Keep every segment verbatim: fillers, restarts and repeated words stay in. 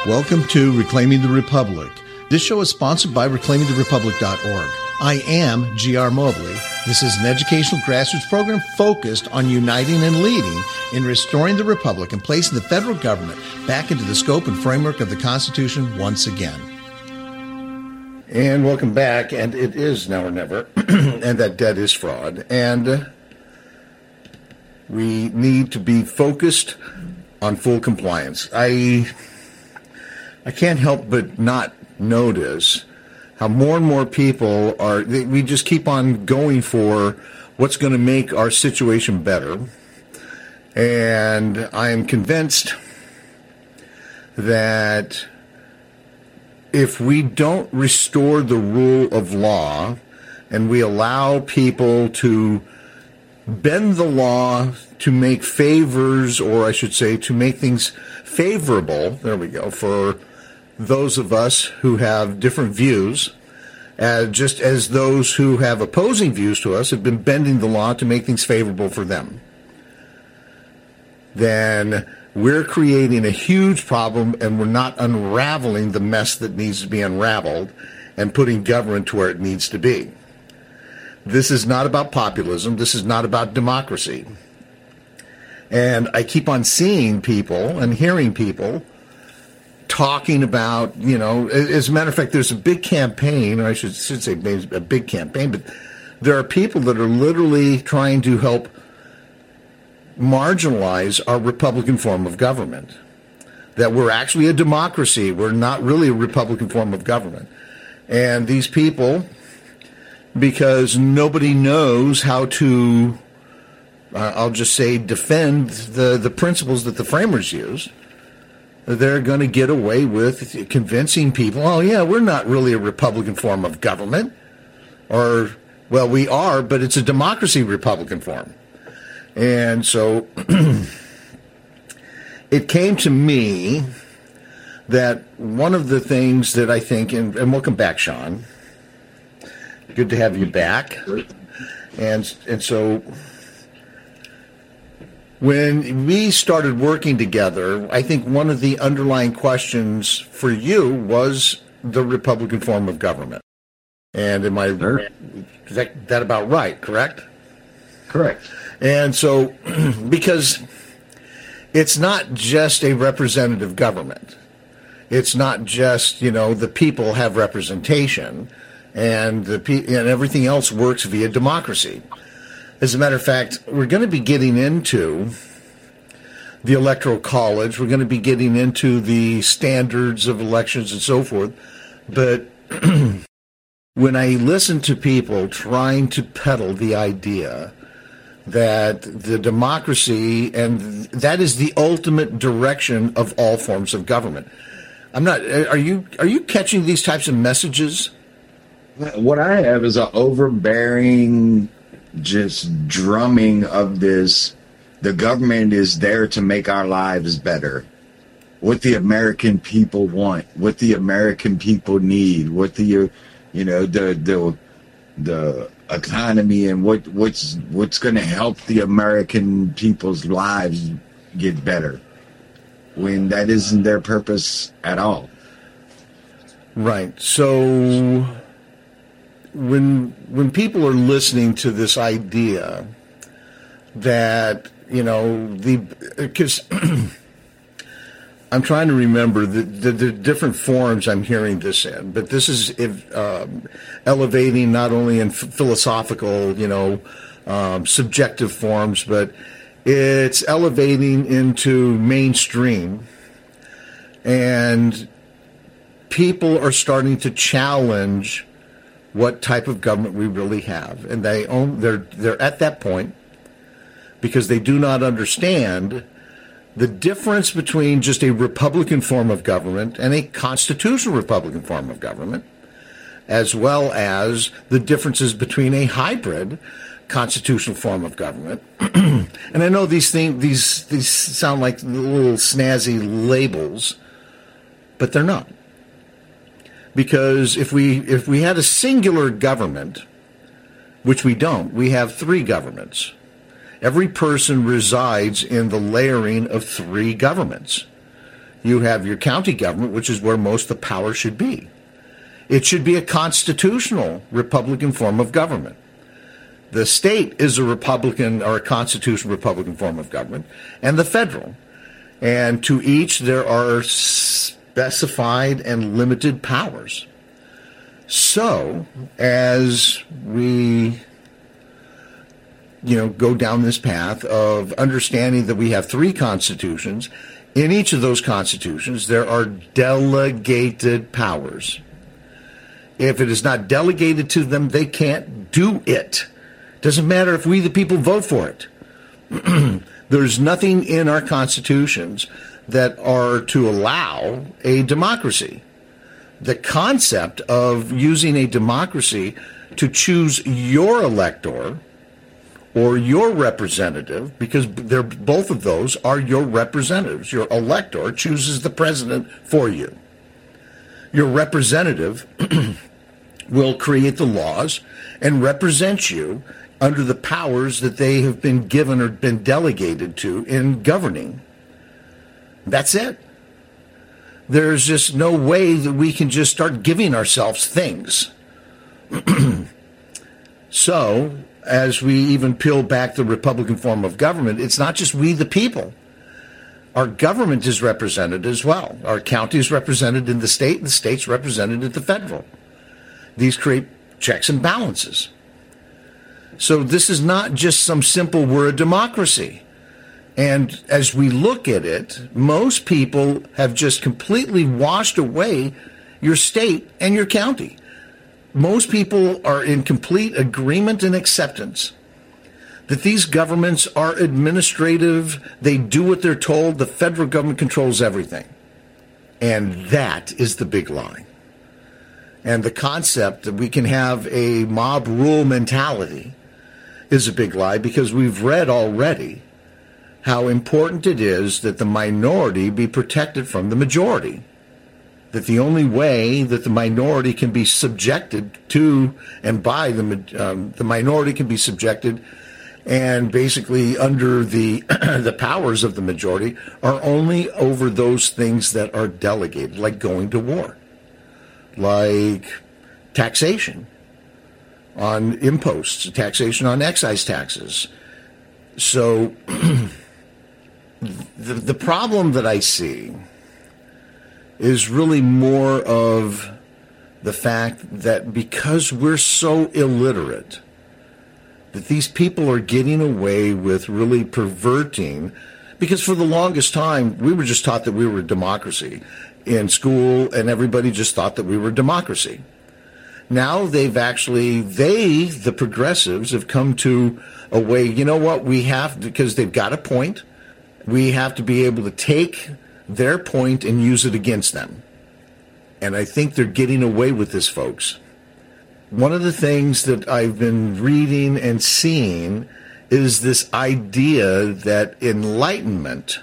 Welcome to Reclaiming the Republic. This show is sponsored by reclaiming the republic dot org. I am G R Mobley. This is an educational grassroots program focused on uniting and leading in restoring the republic and placing the federal government back into the scope and framework of the Constitution once again. And welcome back. And it is now or never. And that debt is fraud. And uh, we need to be focused on full compliance. I I can't help but not notice how more and more people are, we just keep on going for what's going to make our situation better. And I am convinced that if we don't restore the rule of law and we allow people to bend the law to make favors, or I should say to make things favorable, there we go, for those of us who have different views, uh, just as those who have opposing views to us have been bending the law to make things favorable for them, then we're creating a huge problem and we're not unraveling the mess that needs to be unraveled and putting government to where it needs to be. This is not about populism. This is not about democracy. And I keep on seeing people and hearing people talking about, you know, as a matter of fact, there's a big campaign, or I should, should say a big campaign, but there are people that are literally trying to help marginalize our Republican form of government. That we're actually a democracy. We're not really a Republican form of government. And these people, because nobody knows how to, uh, I'll just say, defend the, the principles that the framers used, they're going to get away with convincing people, oh, yeah, we're not really a Republican form of government. Or, well, we are, but it's a democracy Republican form. And so it came to me that one of the things that I think, and, and welcome back, Sean. Good to have you back. And and so when we started working together, I think one of the underlying questions for you was the Republican form of government. And am I, sure. is that, that about right, correct? Correct. And so, because it's not just a representative government. It's not just, you know, the people have representation and the pe- and everything else works via democracy. As a matter of fact, we're going to be getting into the Electoral College. We're going to be getting into the standards of elections and so forth. But when I listen to people trying to peddle the idea that the democracy, and that is the ultimate direction of all forms of government. I'm not, are you, are you catching these types of messages? What I have is an overbearing, just drumming of this, the government is there to make our lives better. What the American people want, what the American people need, what the, you know, the, the, the, economy and what what's what's going to help the American people's lives get better, when that isn't their purpose at all. Right. So when when people are listening to this idea that, you know, the because I'm trying to remember the, the, the different forms I'm hearing this in, but this is if, um, elevating not only in f- philosophical, you know, um, subjective forms, but it's elevating into mainstream, and people are starting to challenge what type of government we really have, and they own, they're they're at that point because they do not understand the difference between just a Republican form of government and a constitutional Republican form of government, as well as the differences between a hybrid constitutional form of government. And I know these things, these these sound like little snazzy labels, but they're not. Because if we if we had a singular government, which we don't, we have three governments. Every person resides in the layering of three governments. You have your county government, which is where most of the power should be. It should be a constitutional Republican form of government. The state is a Republican or a constitutional Republican form of government, and the federal. And to each there are specified and limited powers. So, as we, you know, go down this path of understanding that we have three constitutions, in each of those constitutions there are delegated powers. If it is not delegated to them, they can't do it. Doesn't matter if we, the people, vote for it. There's nothing in our constitutions that are to allow a democracy. The concept of using a democracy to choose your elector or your representative, because they're, both of those are your representatives. Your elector chooses the president for you. Your representative will create the laws and represent you under the powers that they have been given or been delegated to in governing. That's it. There's just no way that we can just start giving ourselves things. So, as we even peel back the Republican form of government, it's not just we the people. Our government is represented as well. Our county is represented in the state, and the state's represented at the federal. These create checks and balances. So this is not just some simple, we're a democracy. And as we look at it, most people have just completely washed away your state and your county. Most people are in complete agreement and acceptance that these governments are administrative. They do what they're told. The federal government controls everything. And that is the big lie. And the concept that we can have a mob rule mentality is a big lie, because we've read already how important it is that the minority be protected from the majority. That the only way that the minority can be subjected to and by the um, the minority can be subjected and basically under the the powers of the majority are only over those things that are delegated, like going to war, like taxation on imposts, taxation on excise taxes. So the the problem that I see is really more of the fact that because we're so illiterate, that these people are getting away with really perverting, because for the longest time, we were just taught that we were a democracy in school, and everybody just thought that we were a democracy. Now they've actually, they, the progressives, have come to a way, you know what, we have, because they've got a point, we have to be able to take their point and use it against them. And I think they're getting away with this, folks. One of the things that I've been reading and seeing is this idea that enlightenment,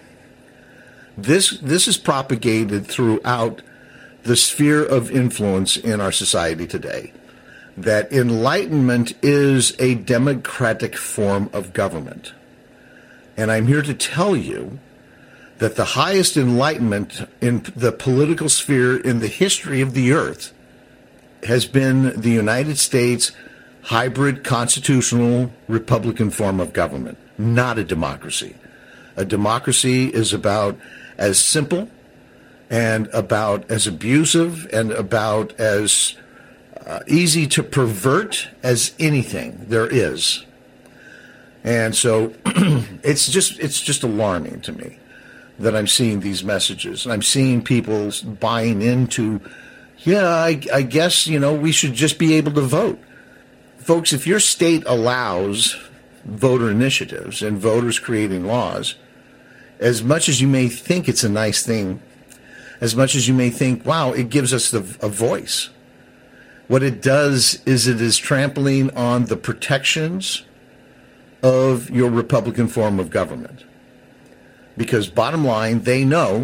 this this is propagated throughout the sphere of influence in our society today, that enlightenment is a democratic form of government. And I'm here to tell you that the highest enlightenment in the political sphere in the history of the earth has been the United States hybrid constitutional Republican form of government, not a democracy. A democracy is about as simple and about as abusive and about as uh, easy to pervert as anything there is. And so it's just it's just alarming to me that I'm seeing these messages, and I'm seeing people buying into, yeah, I, I guess, you know, we should just be able to vote. Folks, if your state allows voter initiatives and voters creating laws, as much as you may think it's a nice thing, as much as you may think, wow, it gives us the, a voice, what it does is it is trampling on the protections of your Republican form of government. Because bottom line, they know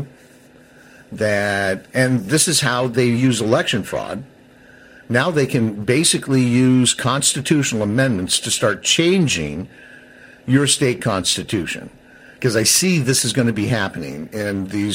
that, and this is how they use election fraud. Now they can basically use constitutional amendments to start changing your state constitution. Because I see this is going to be happening in these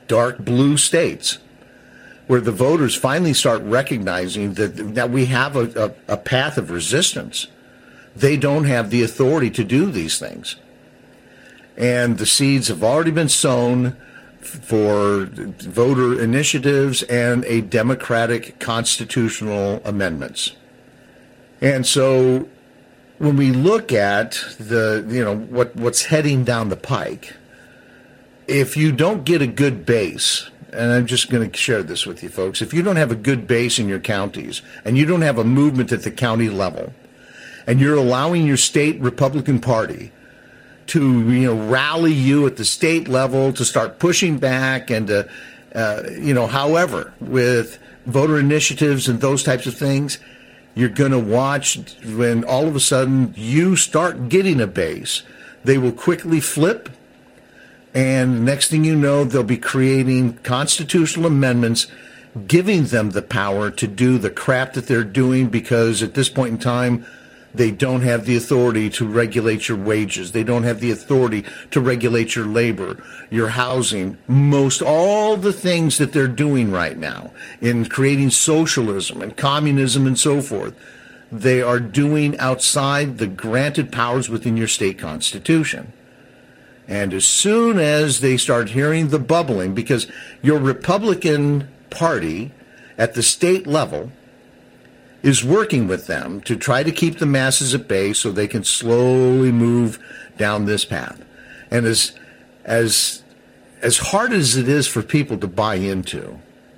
dark blue states, where the voters finally start recognizing that, that we have a, a, a path of resistance. They don't have the authority to do these things. And the seeds have already been sown for voter initiatives and a democratic constitutional amendments. And so when we look at the, you know, what, what's heading down the pike, if you don't get a good base, and I'm just going to share this with you folks, if you don't have a good base in your counties and you don't have a movement at the county level, and you're allowing your state Republican Party to, you know, rally you at the state level to start pushing back and, to, uh, you know, however, with voter initiatives and those types of things, you're going to watch when all of a sudden you start getting a base. They will quickly flip, and next thing you know, they'll be creating constitutional amendments giving them the power to do the crap that they're doing, because at this point in time, they don't have the authority to regulate your wages. They don't have the authority to regulate your labor, your housing, most all the things that they're doing right now in creating socialism and communism and so forth. They are doing outside the granted powers within your state constitution. And as soon as they start hearing the bubbling, because your Republican Party at the state level is working with them to try to keep the masses at bay so they can slowly move down this path. And as as as hard as it is for people to buy into,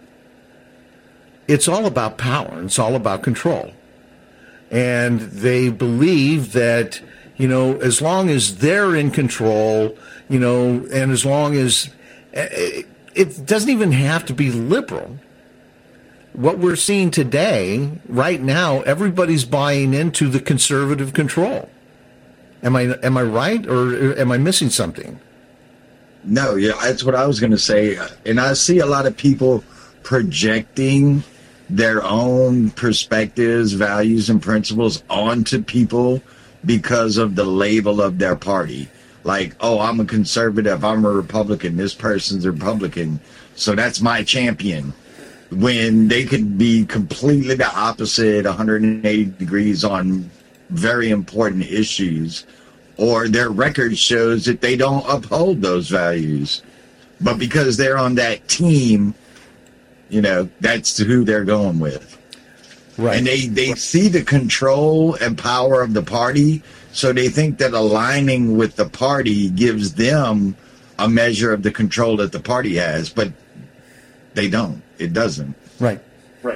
it's all about power. It's all about control. And they believe that, you know, as long as they're in control, you know, and as long as it, it doesn't even have to be liberal. What we're seeing today, right now, everybody's buying into the conservative control. Am I am I right, or am I missing something? No, yeah, that's what I was going to say. And I see a lot of people projecting their own perspectives, values, and principles onto people because of the label of their party. Like, oh, I'm a conservative, I'm a Republican, this person's a Republican, so that's my champion. When they could be completely the opposite, one hundred eighty degrees on very important issues, or their record shows that they don't uphold those values. But because they're on that team, you know, that's who they're going with. Right. And they, they see the control and power of the party, so they think that aligning with the party gives them a measure of the control that the party has, but they don't. It doesn't. Right. Right.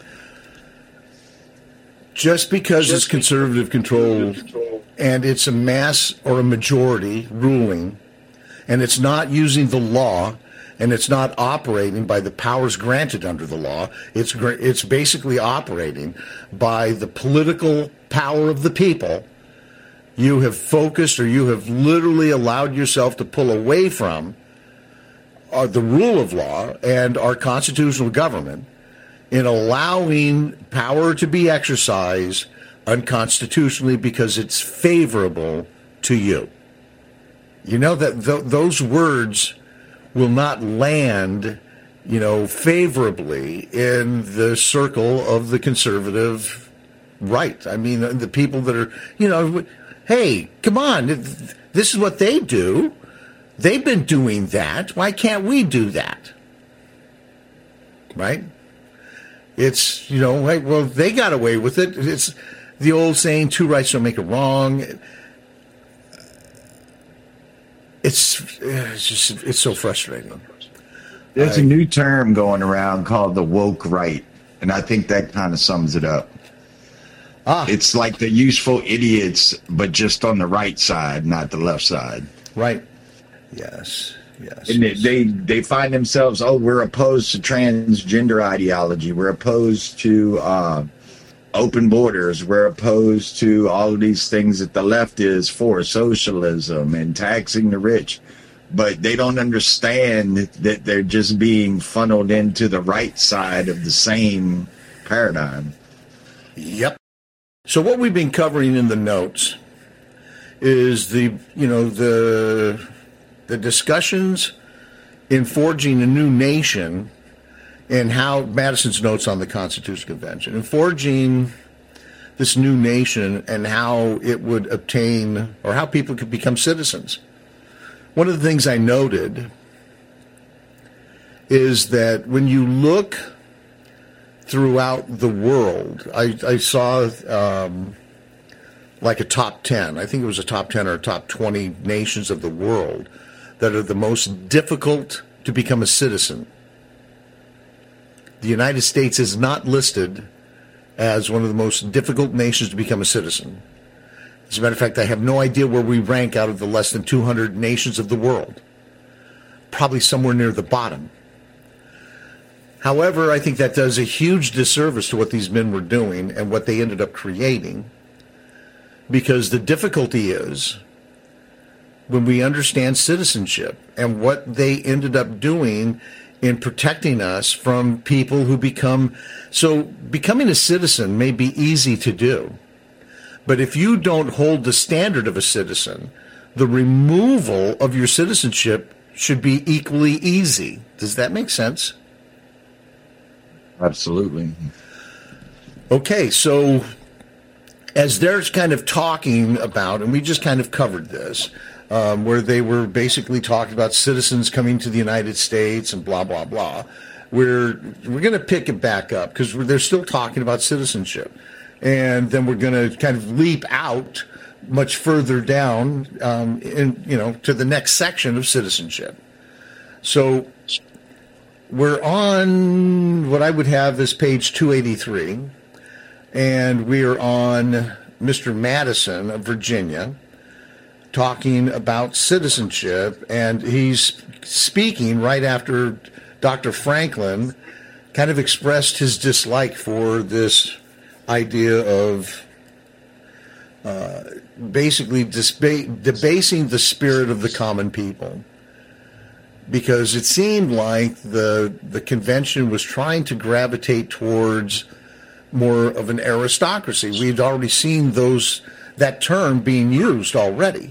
Just because Just it's conservative control, control and it's a mass or a majority ruling, and it's not using the law, and it's not operating by the powers granted under the law, it's it's basically operating by the political power of the people, you have focused, or you have literally allowed yourself to pull away from Uh, the rule of law and our constitutional government in allowing power to be exercised unconstitutionally because it's favorable to you. You know that th- those words will not land, you know, favorably in the circle of the conservative right. I mean, the people that are, you know, hey, come on, this is what they do. They've been doing that. Why can't we do that? Right? It's, you know, right, well, they got away with it. It's the old saying, two rights don't make a wrong. It's, it's just, it's so frustrating. There's I, a new term going around called the woke right, and I think that kind of sums it up. Ah. It's like the useful idiots, but just on the right side, not the left side. Right. Yes, yes. And yes. They, they find themselves, oh, we're opposed to transgender ideology. We're opposed to uh, open borders. We're opposed to all of these things that the left is for, socialism and taxing the rich. But they don't understand that they're just being funneled into the right side of the same paradigm. Yep. So what we've been covering in the notes is the, you know, the... the discussions in forging a new nation, and how Madison's notes on the Constitutional Convention, in forging this new nation and how it would obtain, or how people could become citizens. One of the things I noted is that when you look throughout the world, I, I saw um, like a top ten, I think it was a top ten or a top twenty nations of the world that are the most difficult to become a citizen. The United States is not listed as one of the most difficult nations to become a citizen. As a matter of fact, I have no idea where we rank out of the less than two hundred nations of the world. Probably somewhere near the bottom. However, I think that does a huge disservice to what these men were doing and what they ended up creating, because the difficulty is when we understand citizenship and what they ended up doing in protecting us from people who become, so becoming a citizen may be easy to do, but if you don't hold the standard of a citizen, the removal of your citizenship should be equally easy. Does that make sense? Absolutely. Okay, so as they're kind of talking about, and we just kind of covered this, um, where they were basically talking about citizens coming to the United States and blah, blah, blah. We're, we're going to pick it back up because they're still talking about citizenship. And then we're going to kind of leap out much further down um, in, you know, to the next section of citizenship. So we're on what I would have as page two eighty-three, and we are on Mister Madison of Virginia talking about citizenship, and he's speaking right after Doctor Franklin kind of expressed his dislike for this idea of uh, basically disba- debasing the spirit of the common people, because it seemed like the the convention was trying to gravitate towards more of an aristocracy. We'd already seen those that term being used already.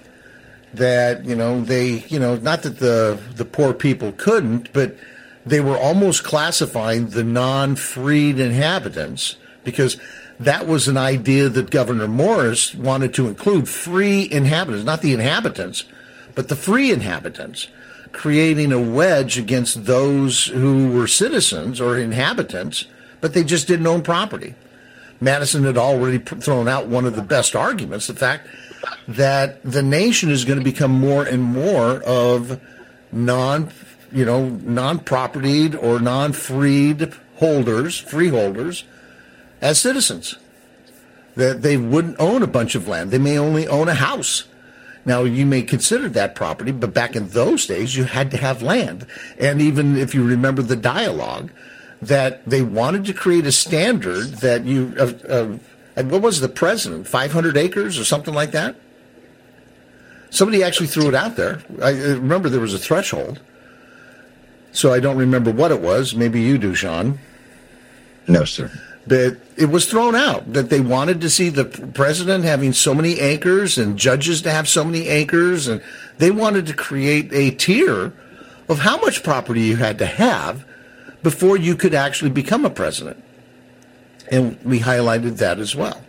That, you know, they, you know, not that the the poor people couldn't, but they were almost classifying the non-freed inhabitants, because that was an idea that Governor Morris wanted to include free inhabitants, not the inhabitants, but the free inhabitants, creating a wedge against those who were citizens or inhabitants, but they just didn't own property. Madison had already thrown out one of the best arguments, the fact that the nation is going to become more and more of non, you know, non-propertied or non-freed holders, freeholders, as citizens. That they wouldn't own a bunch of land. They may only own a house. Now, you may consider that property, but back in those days, you had to have land. And even if you remember the dialogue, that they wanted to create a standard that you, uh, uh, what was the president, five hundred acres or something like that? Somebody actually threw it out there. I remember there was a threshold. So I don't remember what it was. Maybe you do, Sean. No, sir. But it was thrown out that they wanted to see the president having so many acres and judges to have so many acres. And they wanted to create a tier of how much property you had to have before you could actually become a president. And we highlighted that as well.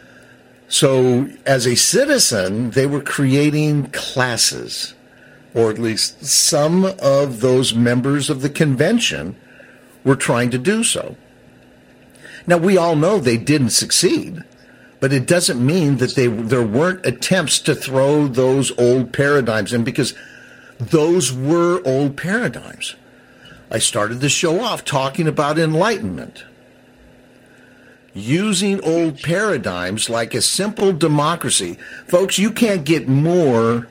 So as a citizen, they were creating classes, or at least some of those members of the convention were trying to do so. Now, we all know they didn't succeed, but it doesn't mean that they there weren't attempts to throw those old paradigms in, because those were old paradigms. I started the show off talking about enlightenment, using old paradigms like a simple democracy. Folks, you can't get more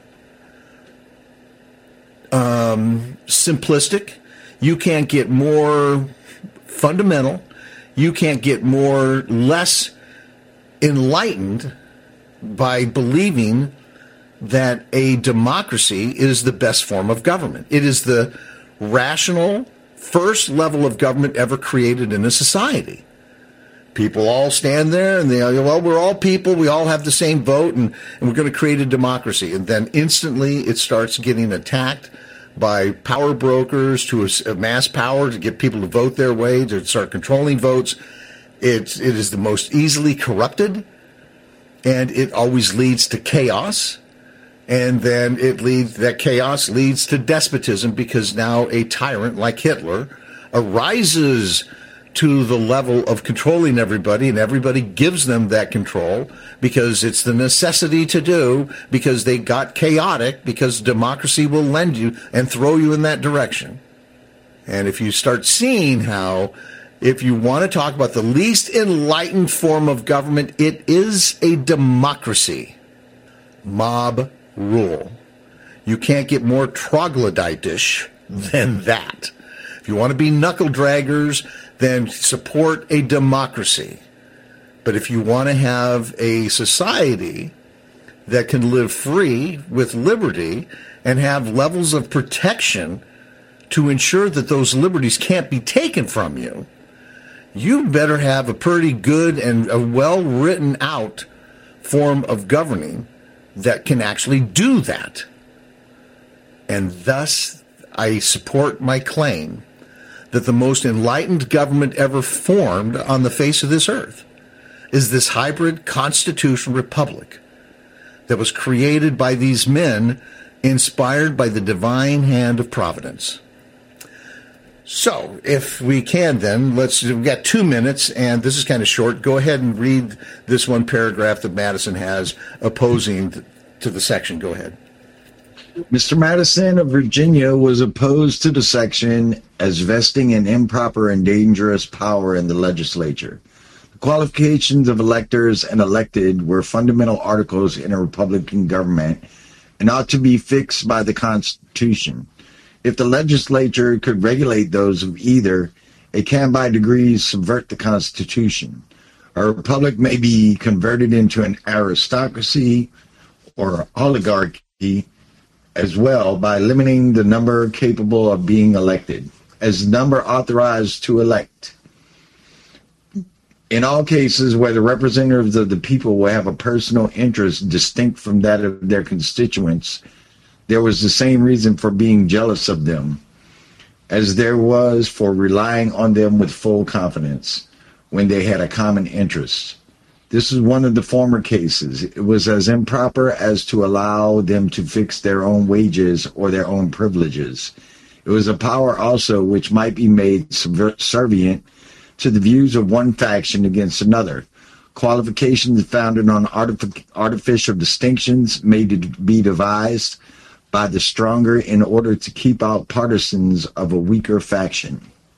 um, simplistic. You can't get more fundamental. You can't get more less enlightened by believing that a democracy is the best form of government. It is the rational first level of government ever created in a society. People all stand there and they go, well, we're all people, we all have the same vote, and, and we're going to create a democracy. And then instantly it starts getting attacked by power brokers to amass power to get people to vote their way, to start controlling votes. It's, it is the most easily corrupted, and it always leads to chaos. And then it leads, that chaos leads to despotism, because now a tyrant like Hitler arises to the level of controlling everybody, and everybody gives them that control because it's the necessity to do, because they got chaotic, because democracy will lend you and throw you in that direction. And if you start seeing how, if you want to talk about the least enlightened form of government, it is a democracy. Mob rule. You can't get more troglodytish than that. If you want to be knuckle draggers, then support a democracy. But if you want to have a society that can live free with liberty and have levels of protection to ensure that those liberties can't be taken from you, you better have a pretty good and a well-written out form of governing that can actually do that. And thus, I support my claim that the most enlightened government ever formed on the face of this earth is this hybrid constitutional republic that was created by these men, inspired by the divine hand of providence. So, if we can then, let's, we've got two minutes, and this is kind of short. Go ahead and read this one paragraph that Madison has opposing to the section. Go ahead. Mister Madison of Virginia was opposed to the section as vesting an improper and dangerous power in the legislature. The qualifications of electors and elected were fundamental articles in a Republican government and ought to be fixed by the Constitution. If the legislature could regulate those of either, it can by degrees subvert the Constitution. A republic may be converted into an aristocracy or oligarchy as well by limiting the number capable of being elected, as the number authorized to elect. In all cases where the representatives of the people will have a personal interest distinct from that of their constituents, there was the same reason for being jealous of them as there was for relying on them with full confidence when they had a common interest. This is one of the former cases. It was as improper as to allow them to fix their own wages or their own privileges. It was a power also which might be made subservient to the views of one faction against another. Qualifications founded on artific- artificial distinctions may be devised by the stronger in order to keep out partisans of a weaker faction.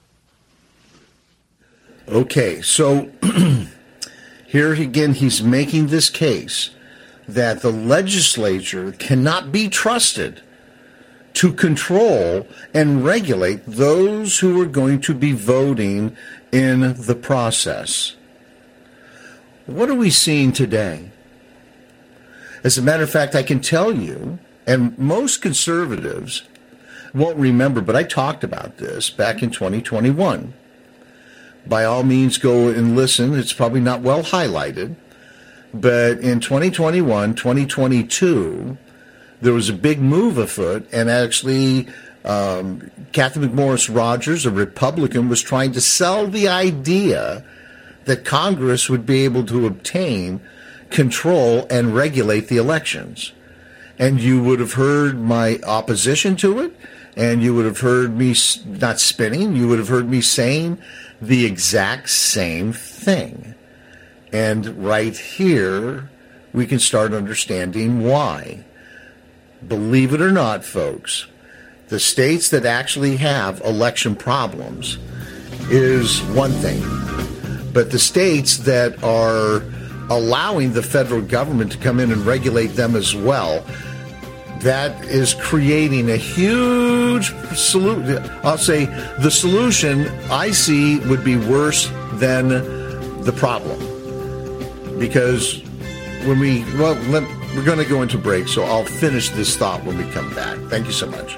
Okay, so here again he's making this case that the legislature cannot be trusted to control and regulate those who are going to be voting in the process. What are we seeing today? As a matter of fact, I can tell you, and most conservatives won't remember, but I talked about this back in twenty twenty-one. By all means, go and listen. It's probably not well highlighted. But in twenty twenty-one, twenty twenty-two, there was a big move afoot, and actually um, Cathy McMorris Rodgers, a Republican, was trying to sell the idea that Congress would be able to obtain control and regulate the elections. And you would have heard my opposition to it, and you would have heard me not spinning, you would have heard me saying the exact same thing. And right here, we can start understanding why. Believe it or not, folks, the states that actually have election problems is one thing. But the states that are allowing the federal government to come in and regulate them as well, that is creating a huge solution. I'll say the solution I see would be worse than the problem. Because when we, well, let, we're going to go into break, so I'll finish this thought when we come back. Thank you so much.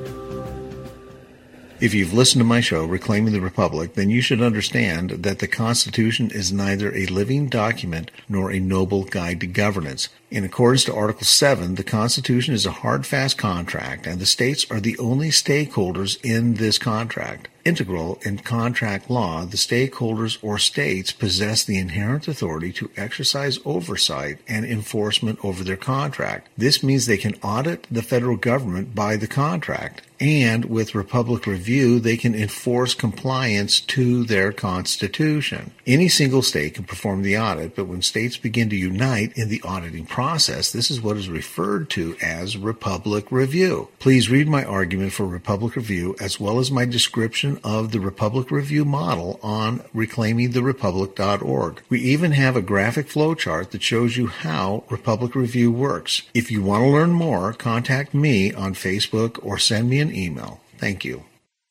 If you've listened to my show, Reclaiming the Republic, then you should understand that the Constitution is neither a living document nor a noble guide to governance. In accordance to Article seven, the Constitution is a hard, fast contract, and the states are the only stakeholders in this contract. Integral in contract law, the stakeholders or states possess the inherent authority to exercise oversight and enforcement over their contract. This means they can audit the federal government by the contract, and with Republic Review, they can enforce compliance to their Constitution. Any single state can perform the audit, but when states begin to unite in the auditing process, this is what is referred to as Republic Review. Please read my argument for Republic Review as well as my description of the Republic Review model on reclaiming the republic dot org. We even have a graphic flowchart that shows you how Republic Review works. If you want to learn more, contact me on Facebook or send me an email. Thank you.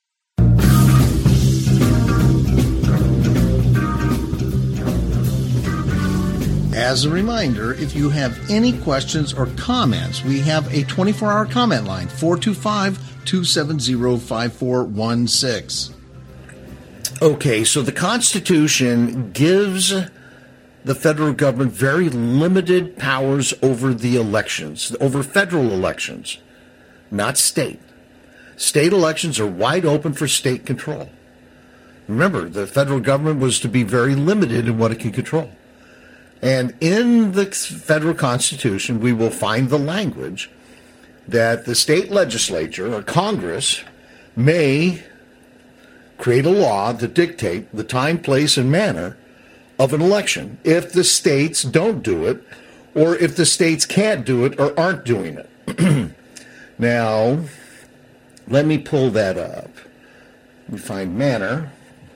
As a reminder, if you have any questions or comments, we have a twenty-four hour comment line, four two five, two seven zero, five four one six. Okay, so the Constitution gives the federal government very limited powers over the elections, over federal elections, not state. State elections are wide open for state control. Remember, the federal government was to be very limited in what it can control. And in the federal Constitution, we will find the language that the state legislature or Congress may create a law to dictate the time, place, and manner of an election if the states don't do it, or if the states can't do it or aren't doing it. Now, let me pull that up. We find manner,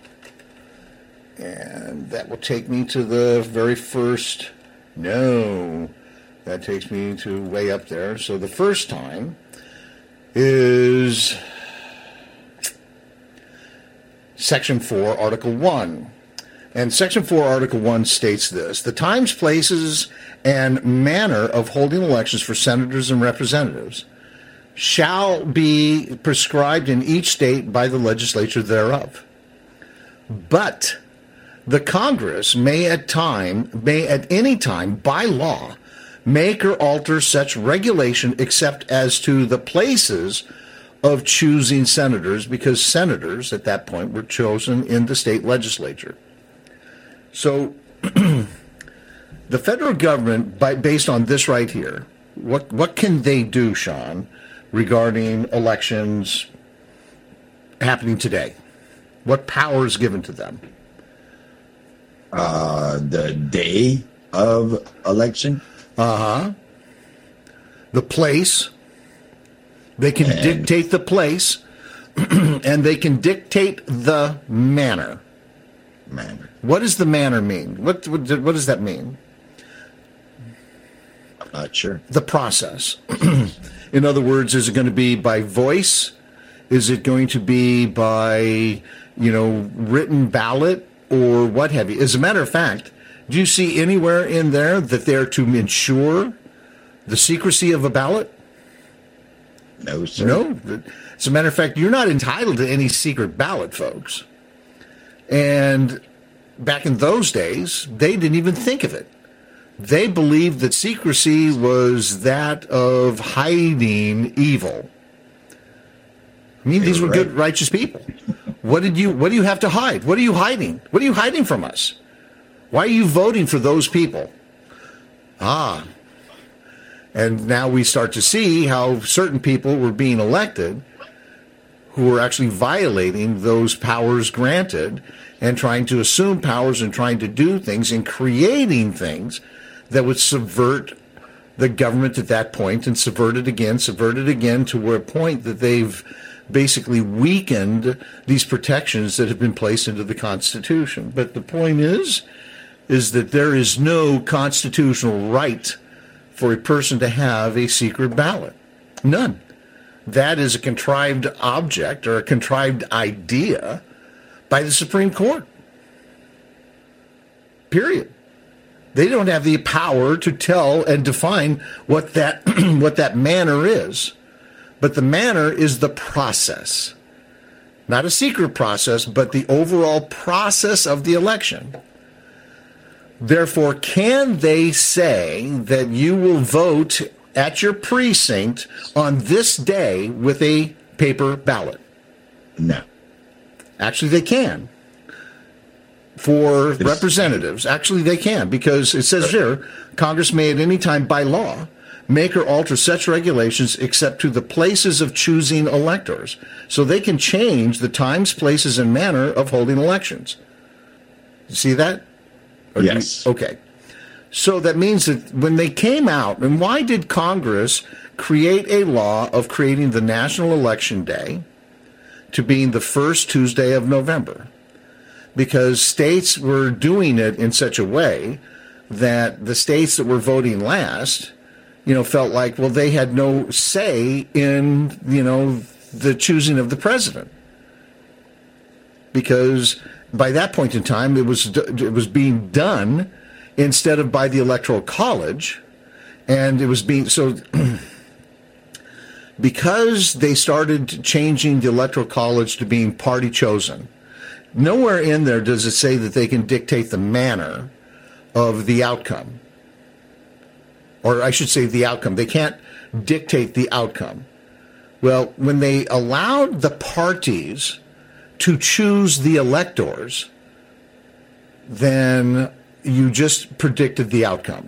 and that will take me to the very first, no, that takes me to way up there. So the first time is Section four, Article one. And Section four, Article one states this: the times, places, and manner of holding elections for senators and representatives shall be prescribed in each state by the legislature thereof. But the Congress may at time, may at any time, by law, make or alter such regulation except as to the places of choosing senators, because senators at that point were chosen in the state legislature. So the federal government, by, based on this right here, what what can they do, Sean, regarding elections happening today? What power is given to them? Uh, the day of election. Uh-huh. The place. They can and dictate the place, and they can dictate the manner. Manner. What does the manner mean? What, what, what does that mean? I'm not sure. The process. In other words, is it going to be by voice? Is it going to be by, you know, written ballot or what have you? As a matter of fact, do you see anywhere in there that they're to ensure the secrecy of a ballot? No, sir. No. As a matter of fact, you're not entitled to any secret ballot, folks. And back in those days, they didn't even think of it. They believed that secrecy was that of hiding evil. I mean, these were right. good, righteous people. What did you? What do you have to hide? What are you hiding? What are you hiding from us? Why are you voting for those people? Ah. And now we start to see how certain people were being elected who were actually violating those powers granted and trying to assume powers and trying to do things and creating things that would subvert the government at that point and subvert it again, subvert it again to a point that they've basically weakened these protections that have been placed into the Constitution. But the point is, is that there is no constitutional right for a person to have a secret ballot. None. That is a contrived object or a contrived idea by the Supreme Court. Period. They don't have the power to tell and define what that what that manner is. But the manner is the process. Not a secret process, but the overall process of the election. Therefore, can they say that you will vote at your precinct on this day with a paper ballot? No. Actually, they can. For representatives, actually they can, because it says here, Congress may at any time by law make or alter such regulations except to the places of choosing electors. So they can change the times, places, and manner of holding elections. You see that? Or yes. You, okay. So that means that when they came out, and why did Congress create a law of creating the National Election Day to being the first Tuesday of November? Because states were doing it in such a way that the states that were voting last, you know, felt like, well, they had no say in, you know, the choosing of the president. Because by that point in time, it was it was being done instead of by the Electoral College, and it was being so. Because they started changing the Electoral College to being party chosen. Nowhere in there does it say that they can dictate the manner of the outcome. Or I should say the outcome. They can't dictate the outcome. Well, when they allowed the parties to choose the electors, then you just predicted the outcome.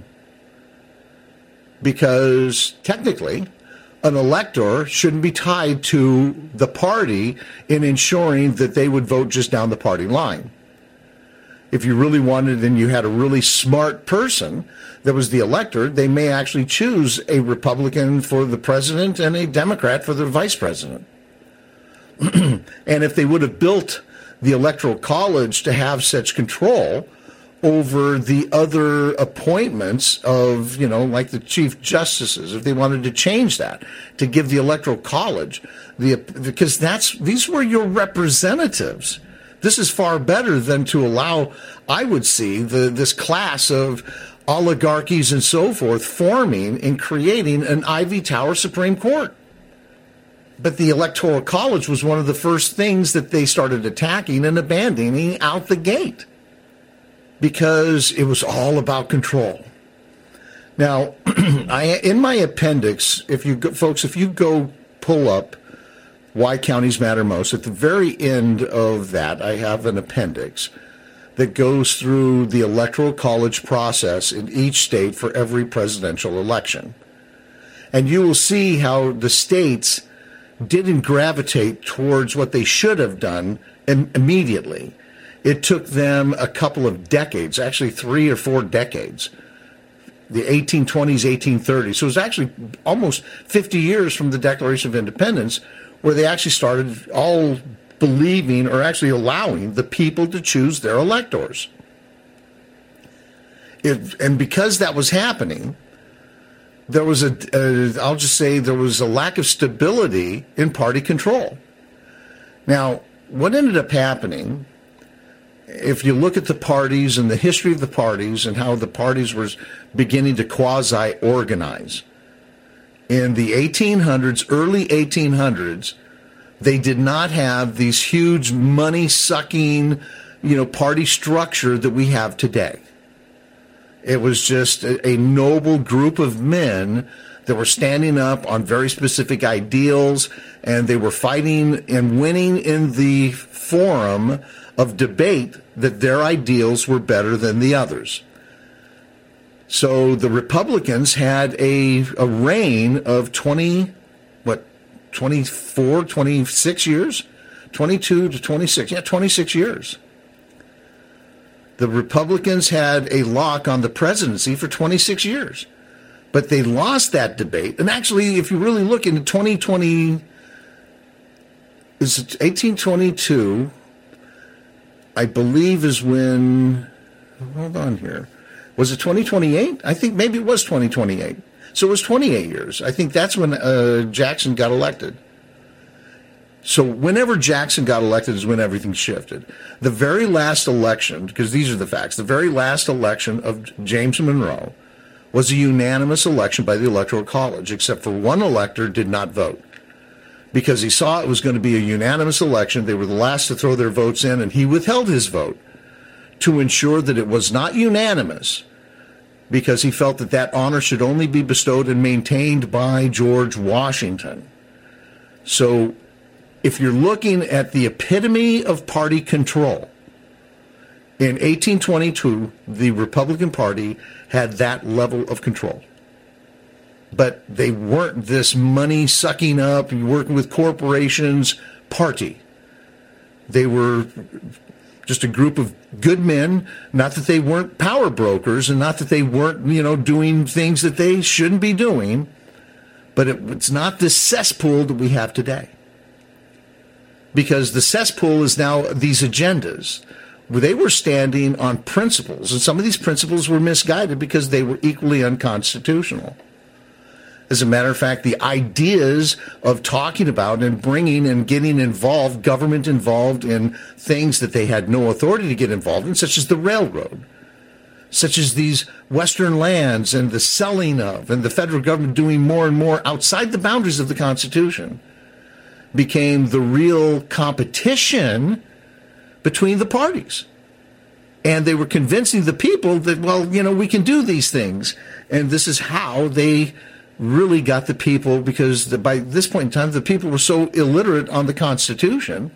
Because technically, an elector shouldn't be tied to the party in ensuring that they would vote just down the party line. If you really wanted and you had a really smart person that was the elector, they may actually choose a Republican for the president and a Democrat for the vice president. And if they would have built the Electoral College to have such control over the other appointments of, you know, like the chief justices, if they wanted to change that, to give the Electoral College, the because that's these were your representatives. This is far better than to allow, I would see, the this class of oligarchies and so forth forming and creating an Ivy Tower Supreme Court. But the Electoral College was one of the first things that they started attacking and abandoning out the gate, because it was all about control. Now, I, in my appendix, if you go, folks, if you go pull up Why Counties Matter Most, at the very end of that, I have an appendix that goes through the Electoral College process in each state for every presidential election. And you will see how the states didn't gravitate towards what they should have done im- immediately. It took them a couple of decades, actually three or four decades, the eighteen twenties, eighteen thirties. So it was actually almost fifty years from the Declaration of Independence where they actually started all believing or actually allowing the people to choose their electors. It, and because that was happening, there was a, a, I'll just say there was a lack of stability in party control. Now, what ended up happening, if you look at the parties and the history of the parties and how the parties were beginning to quasi-organize, in the eighteen hundreds, early eighteen hundreds, they did not have these huge money-sucking, you know, party structure that we have today. It was just a, a noble group of men that were standing up on very specific ideals, and they were fighting and winning in the forum of debate that their ideals were better than the others. So the Republicans had a, a reign of twenty, what, twenty-four, twenty-six years? twenty-two to twenty-six, yeah, twenty-six years. The Republicans had a lock on the presidency for twenty-six years. But they lost that debate. And actually, if you really look into twenty twenty, is it eighteen twenty-two, I believe is when, hold on here. Was it twenty twenty-eight? I think maybe it was twenty twenty-eight. So it was twenty-eight years. I think that's when uh, Jackson got elected. So whenever Jackson got elected is when everything shifted. The very last election, because these are the facts, the very last election of James Monroe was a unanimous election by the Electoral College, except for one elector did not vote. Because he saw it was going to be a unanimous election. They were the last to throw their votes in, and he withheld his vote to ensure that it was not unanimous, because he felt that that honor should only be bestowed and maintained by George Washington. So if you're looking at the epitome of party control, in eighteen twenty-two, the Republican Party had that level of control. But they weren't this money-sucking up, working with corporations party. They were just a group of good men, not that they weren't power brokers and not that they weren't, you know, doing things that they shouldn't be doing, but it, it's not this cesspool that we have today. Because the cesspool is now these agendas. They were standing on principles, and some of these principles were misguided because they were equally unconstitutional. As a matter of fact, the ideas of talking about and bringing and getting involved, government involved in things that they had no authority to get involved in, such as the railroad, such as these Western lands and the selling of, and the federal government doing more and more outside the boundaries of the Constitution, became the real competition between the parties. And they were convincing the people that, well, you know, we can do these things. And this is how they really got the people, because the, by this point in time, the people were so illiterate on the Constitution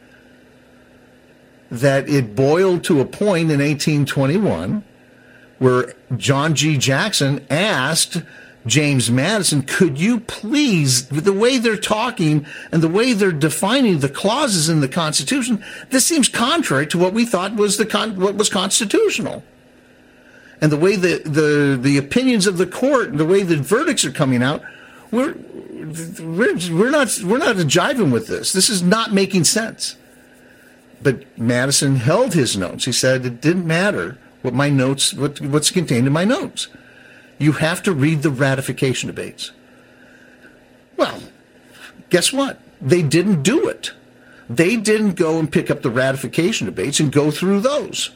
that it boiled to a point in eighteen twenty-one where John G. Jackson asked James Madison, could you please, with the way they're talking and the way they're defining the clauses in the Constitution, this seems contrary to what we thought was the con- what was constitutional. And the way the, the, the opinions of the court and the way the verdicts are coming out, we're, we're, we're not, we're not jiving with this. This is not making sense. But Madison held his notes. He said it didn't matter what my notes, what, what's contained in my notes. You have to read the ratification debates. Well, guess what? They didn't do it. They didn't go and pick up the ratification debates and go through those.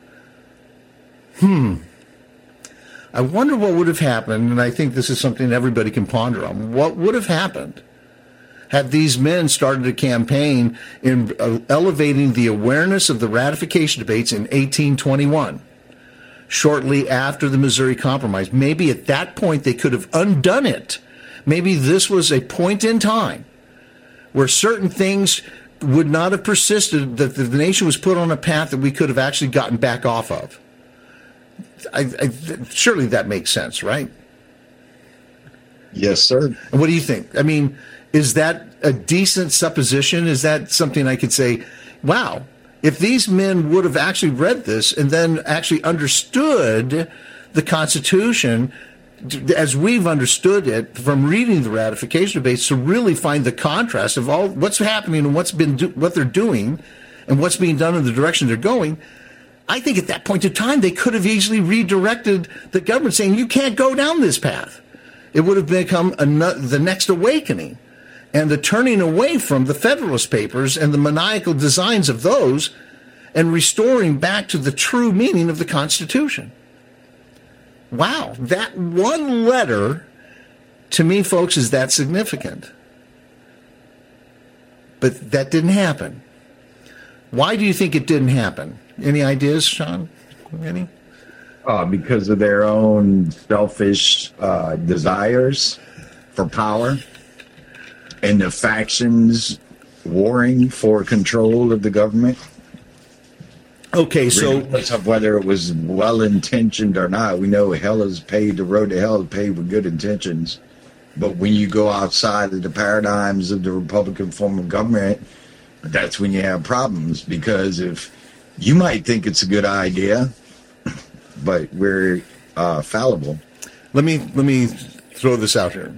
Hmm. I wonder what would have happened, and I think this is something everybody can ponder on. What would have happened had these men started a campaign in uh, elevating the awareness of the ratification debates in eighteen twenty-one, shortly after the Missouri Compromise? Maybe at that point they could have undone it. Maybe this was a point in time where certain things would not have persisted, that the nation was put on a path that we could have actually gotten back off of. I, I, surely that makes sense, right? Yes, sir. And what do you think? I mean, is that a decent supposition? Is that something I could say, wow, if these men would have actually read this and then actually understood the Constitution as we've understood it from reading the ratification debates, to really find the contrast of all what's happening and what's been do, what they're doing and what's being done in the direction they're going, I think at that point in time, they could have easily redirected the government, saying, you can't go down this path. It would have become a, the next awakening, and the turning away from the Federalist Papers and the maniacal designs of those, and restoring back to the true meaning of the Constitution. Wow, that one letter, to me, folks, is that significant. But that didn't happen. Why do you think it didn't happen? Any ideas, Sean? Any? Uh, because of their own selfish uh, desires for power and the factions warring for control of the government. Okay, so regardless of whether it was well-intentioned or not, we know hell is paved, the road to hell is paved with good intentions. But when you go outside of the paradigms of the Republican form of government, that's when you have problems, because if you might think it's a good idea, but we're uh, fallible. Let me let me throw this out here.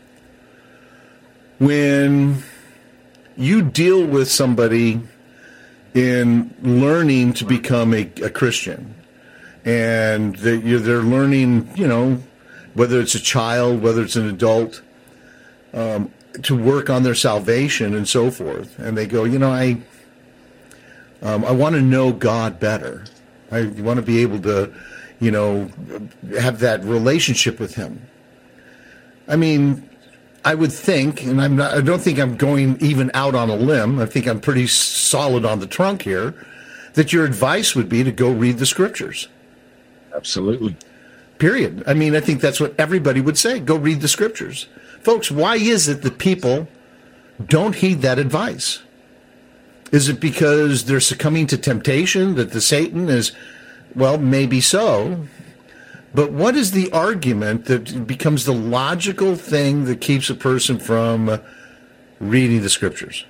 When you deal with somebody in learning to become a, a Christian, and they, you're, they're learning, you know, whether it's a child, whether it's an adult, um, to work on their salvation and so forth, and they go, you know, I. Um, I want to know God better. I want to be able to, you know, have that relationship with Him. I mean, I would think, and I'm not, I don't think I'm going even out on a limb. I think I'm pretty solid on the trunk here, that your advice would be to go read the scriptures. Absolutely. Period. I mean, I think that's what everybody would say. Go read the scriptures. Folks, why is it that people don't heed that advice? Is it because they're succumbing to temptation, that the Satan is, well, maybe so. But what is the argument that becomes the logical thing that keeps a person from reading the scriptures?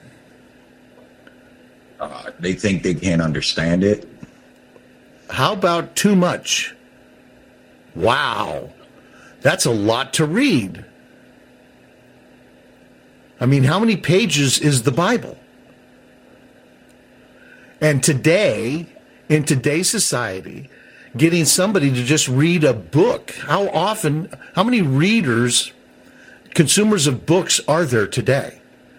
Uh, they think they can't understand it. How about too much? Wow. That's a lot to read. I mean, how many pages is the Bible? And today, in today's society, getting somebody to just read a book, how often, how many readers, consumers of books are there today?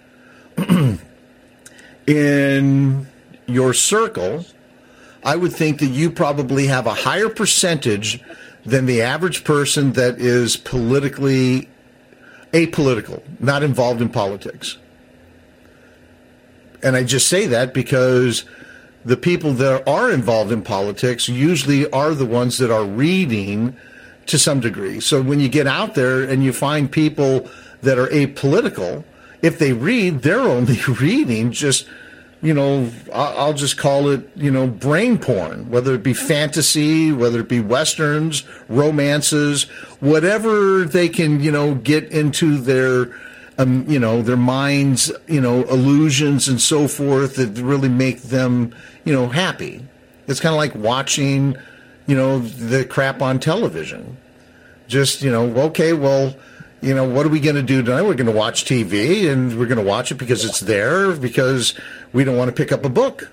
In your circle, I would think that you probably have a higher percentage than the average person that is politically apolitical, not involved in politics. And I just say that because the people that are involved in politics usually are the ones that are reading to some degree. So when you get out there and you find people that are apolitical, if they read, they're only reading just, you know, I'll just call it, you know, brain porn, whether it be fantasy, whether it be westerns, romances, whatever they can, you know, get into their, um, you know, their minds, you know, illusions and so forth that really make them, you know, happy. It's kind of like watching, you know, the crap on television. Just, you know, okay, well, you know, what are we going to do tonight? We're going to watch T V, and we're going to watch it because it's there, because we don't want to pick up a book.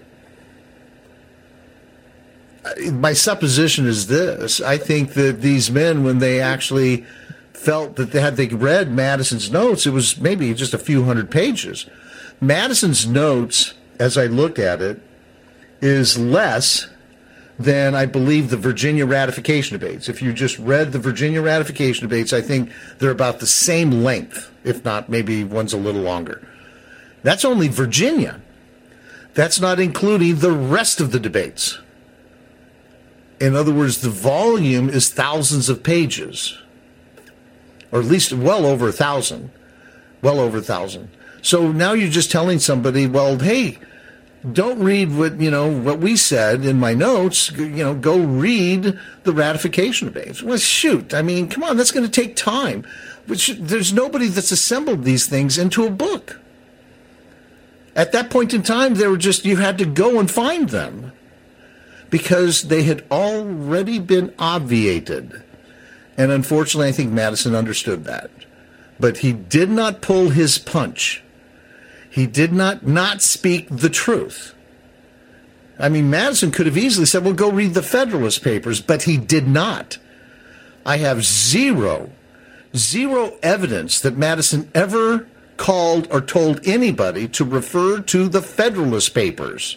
My supposition is this. I think that these men, when they actually felt that they had they read Madison's notes, it was maybe just a few hundred pages. Madison's notes, as I looked at it, is less than, I believe, the Virginia ratification debates. If you just read the Virginia ratification debates, I think they're about the same length, if not maybe one's a little longer. That's only Virginia. That's not including the rest of the debates. In other words, the volume is thousands of pages, or at least well over a thousand, well over a thousand. So now you're just telling somebody, well, hey, don't read what, you know, what we said in my notes, you know, go read the ratification debates. Well, shoot, I mean, come on, that's going to take time. But there's nobody that's assembled these things into a book. At that point in time, they were just, you had to go and find them because they had already been obviated. And unfortunately, I think Madison understood that. But he did not pull his punch. He did not not speak the truth. I mean, Madison could have easily said, well, go read the Federalist Papers, but he did not. I have zero, zero evidence that Madison ever called or told anybody to refer to the Federalist Papers.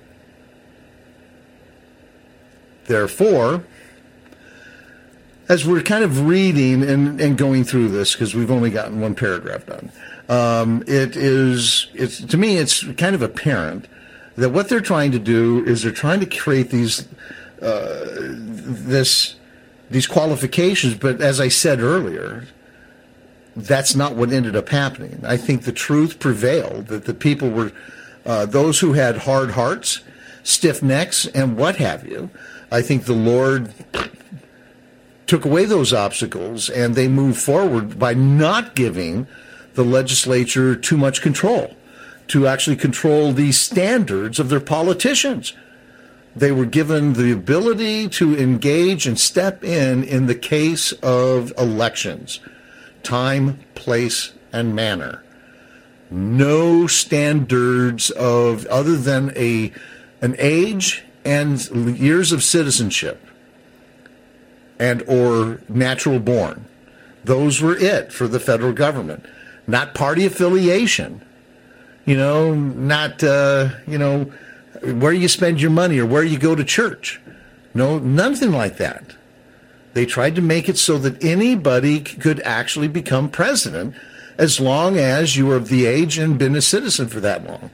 Therefore, as we're kind of reading and, and going through this, because we've only gotten one paragraph done, um, it is, it's, to me, it's kind of apparent that what they're trying to do is they're trying to create these, uh, this, these qualifications. But as I said earlier, that's not what ended up happening. I think the truth prevailed, that the people were, uh, those who had hard hearts, stiff necks, and what have you. I think the Lord took away those obstacles, and they moved forward by not giving the legislature too much control to actually control the standards of their politicians. They were given the ability to engage and step in in the case of elections, time, place, and manner. No standards of other than a an age and years of citizenship and or natural born. Those were it for the federal government. Not party affiliation, you know, not, uh, you know, where you spend your money or where you go to church. No, nothing like that. They tried to make it so that anybody could actually become president as long as you were of the age and been a citizen for that long.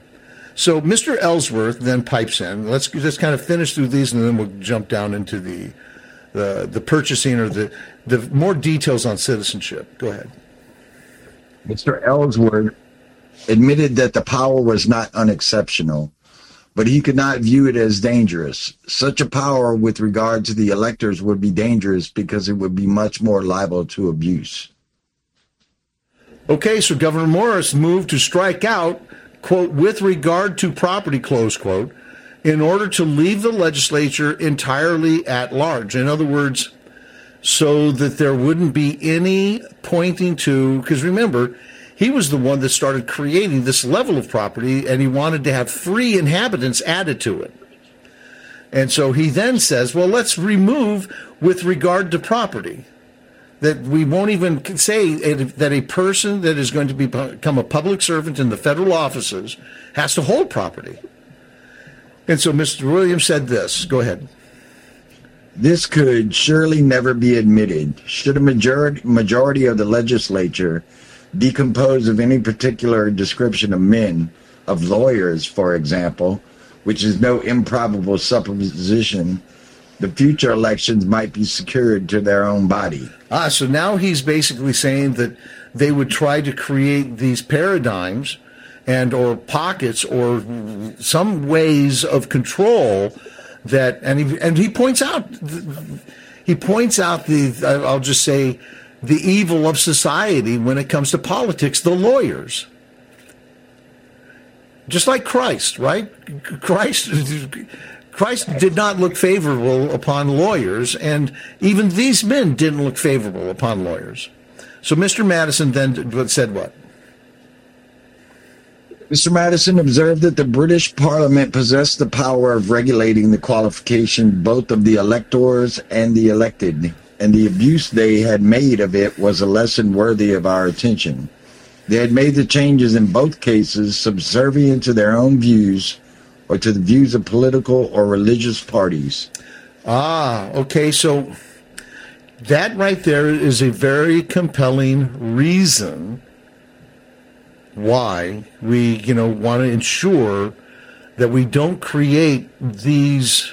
So Mister Ellsworth then pipes in. Let's just kind of finish through these, and then we'll jump down into the the, the purchasing or the, the more details on citizenship. Go ahead. Mister Ellsworth admitted that the power was not unexceptional, but he could not view it as dangerous. Such a power with regard to the electors would be dangerous because it would be much more liable to abuse. Okay, so Governor Morris moved to strike out, quote, with regard to property, close quote, in order to leave the legislature entirely at large. In other words, so that there wouldn't be any pointing to, because remember, he was the one that started creating this level of property, and he wanted to have free inhabitants added to it. And so he then says, well, let's remove with regard to property. That we won't even say that a person that is going to become a public servant in the federal offices has to hold property. And so Mister Williams said this. Go ahead. This could surely never be admitted. Should a majority, majority of the legislature be composed of any particular description of men, of lawyers, for example, which is no improbable supposition, the future elections might be secured to their own body. Ah, so now he's basically saying that they would try to create these paradigms and or pockets or some ways of control that, and he, and he points out, he points out the, I'll just say, the evil of society when it comes to politics, the lawyers. Just like Christ, right? Christ, Christ did not look favorable upon lawyers, and even these men didn't look favorable upon lawyers. So Mister Madison then said what? Mister Madison observed that the British Parliament possessed the power of regulating the qualification both of the electors and the elected, and the abuse they had made of it was a lesson worthy of our attention. They had made the changes in both cases subservient to their own views or to the views of political or religious parties. Ah, okay, so that right there is a very compelling reason why we, you know, want to ensure that we don't create these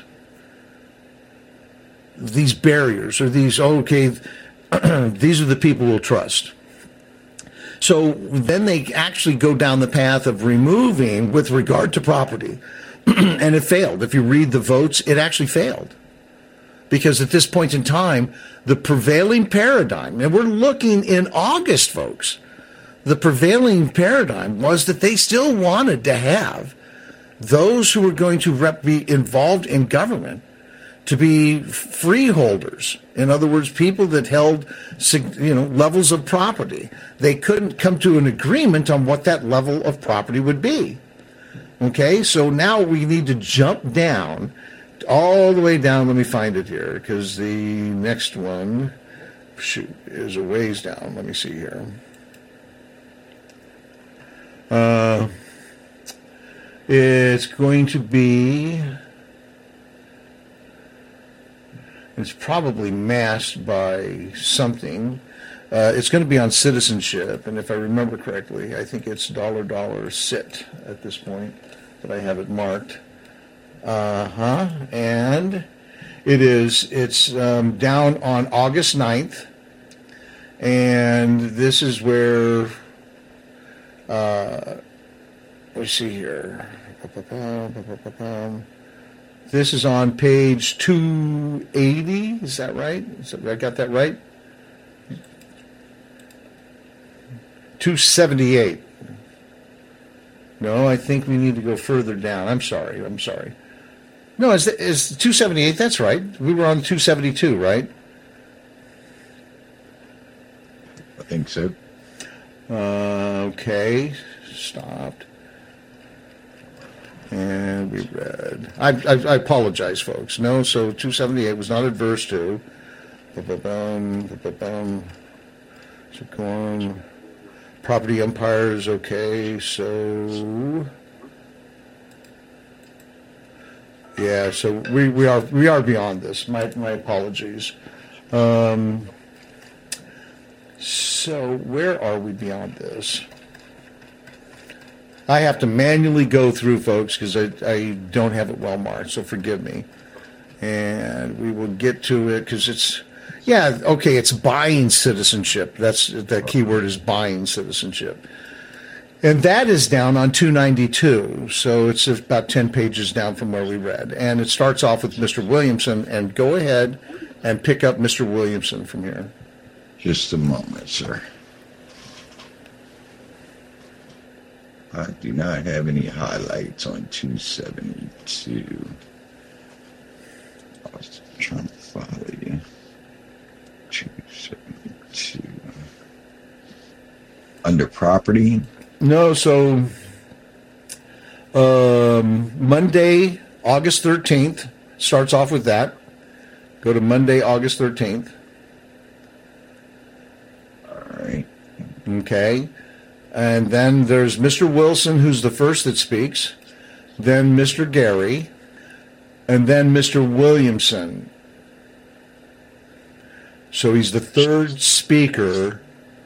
these barriers or these, okay, these are the people we'll trust. So then they actually go down the path of removing with regard to property. And it failed. If you read the votes, it actually failed. Because at this point in time, the prevailing paradigm, and we're looking in August, folks, the prevailing paradigm was that they still wanted to have those who were going to rep- be involved in government to be freeholders. In other words, people that held, you know, levels of property. They couldn't come to an agreement on what that level of property would be. Okay, so now we need to jump down, all the way down. Let me find it here, because the next one, shoot, is a ways down. Let me see here. Uh, it's going to be, it's probably masked by something. Uh, it's going to be on citizenship, and if I remember correctly, I think it's dollar dollar sit at this point that I have it marked. Uh-huh, and it is, it's um, down on August ninth, and this is where, uh, let's see here. This is on page two eighty, is that right? Is that, I got that right? two seventy-eight. No, I think we need to go further down. I'm sorry. I'm sorry. No, it's, it's two seventy-eight. That's right. We were on two seventy-two, right? I think so. Uh, okay. Stopped. And we read. I, I, I apologize, folks. No, so two seventy-eight was not at verse two. Ba-ba-bum, ba-ba-bum. So go on. Property umpires, okay, so yeah, so we, we are we are beyond this. My my apologies. Um, so where are we beyond this? I have to manually go through, folks, because I, I don't have it well marked, so forgive me. And we will get to it because it's, yeah, okay, it's buying citizenship. That's the key word is buying citizenship. And that is down on two ninety-two, so it's about ten pages down from where we read. And it starts off with Mister Williamson, and go ahead and pick up Mister Williamson from here. Just a moment, sir. I do not have any highlights on two seventy-two. I was trying to follow you. two seventy-two. Under property? No, so um, Monday, August thirteenth, starts off with that. Go to Monday, August thirteenth. All right. Okay. And then there's Mister Wilson, who's the first that speaks. Then Mister Gary. And then Mister Williamson. So he's the third speaker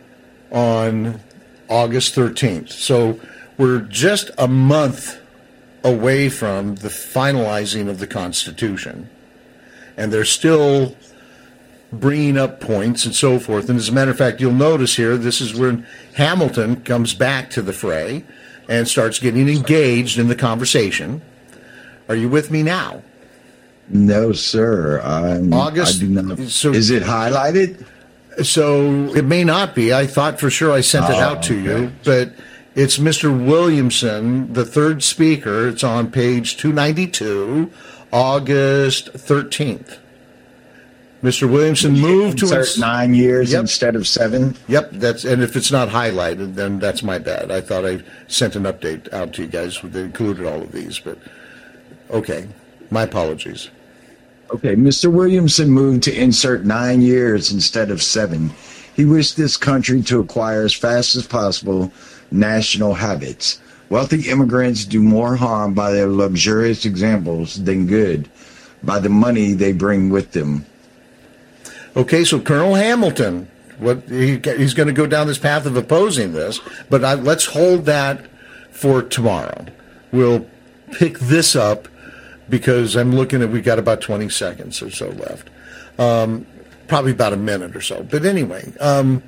on August thirteenth. So we're just a month away from the finalizing of the Constitution. And they're still bringing up points and so forth. And as a matter of fact, you'll notice here, this is when Hamilton comes back to the fray and starts getting engaged in the conversation. Are you with me now? No, sir. I'm, August, I do not. So, is it highlighted? So it may not be. I thought for sure I sent it oh, out to okay. you, but it's Mister Williamson, the third speaker. It's on page two ninety-two, August thirteenth. Mister Williamson moved to insert nine years yep. instead of seven. Yep, that's and if it's not highlighted, then that's my bad. I thought I sent an update out to you guys that included all of these, but okay, my apologies. Okay, Mister Williamson moved to insert nine years instead of seven. He wished this country to acquire as fast as possible national habits. Wealthy immigrants do more harm by their luxurious examples than good by the money they bring with them. Okay, so Colonel Hamilton, what he, he's going to go down this path of opposing this, but I, let's hold that for tomorrow. We'll pick this up because I'm looking at, we've got about twenty seconds or so left. Um, probably about a minute or so. But anyway, um,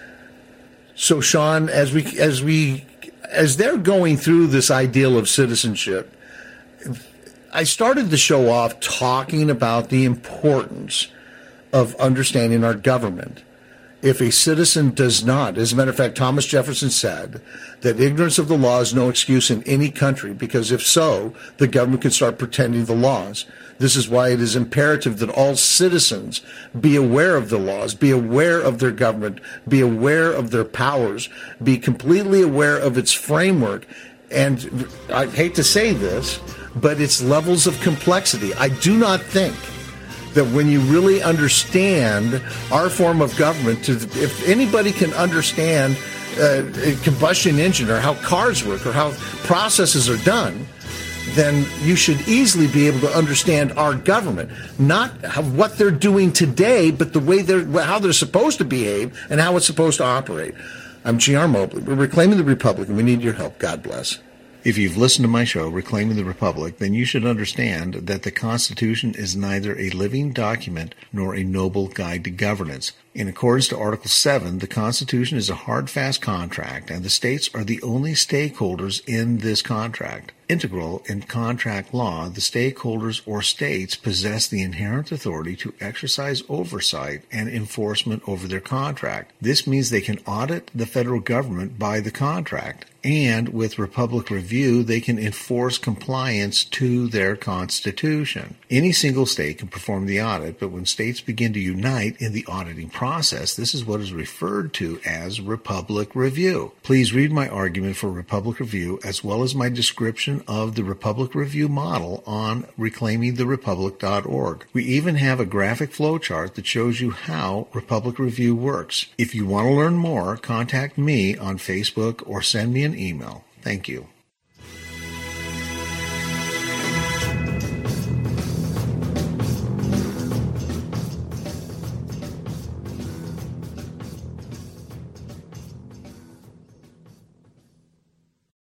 so Sean, as we, as we, as they're going through this ideal of citizenship, I started the show off talking about the importance of understanding our government. If a citizen does not, as a matter of fact, Thomas Jefferson said that ignorance of the law is no excuse in any country, because if so, the government can start pretending the laws. This is why it is imperative that all citizens be aware of the laws, be aware of their government, be aware of their powers, be completely aware of its framework. And I hate to say this, but it's levels of complexity. I do not think that when you really understand our form of government, to, if anybody can understand uh, a combustion engine or how cars work or how processes are done, then you should easily be able to understand our government. Not how, what they're doing today, but the way they're, how they're supposed to behave and how it's supposed to operate. I'm G R Mobley. We're reclaiming the Republic, and we need your help. God bless. If you've listened to my show, Reclaiming the Republic, then you should understand that the Constitution is neither a living document nor a noble guide to governance. In accordance to Article seven, the Constitution is a hard, fast contract, and the states are the only stakeholders in this contract. Integral in contract law, the stakeholders or states possess the inherent authority to exercise oversight and enforcement over their contract. This means they can audit the federal government by the contract, and with Republic Review, they can enforce compliance to their Constitution. Any single state can perform the audit, but when states begin to unite in the auditing process, this is what is referred to as Republic Review. Please read my argument for Republic Review as well as my description of the Republic Review model on reclaiming the republic dot org. We even have a graphic flowchart that shows you how Republic Review works. If you want to learn more, contact me on Facebook or send me an email. Thank you.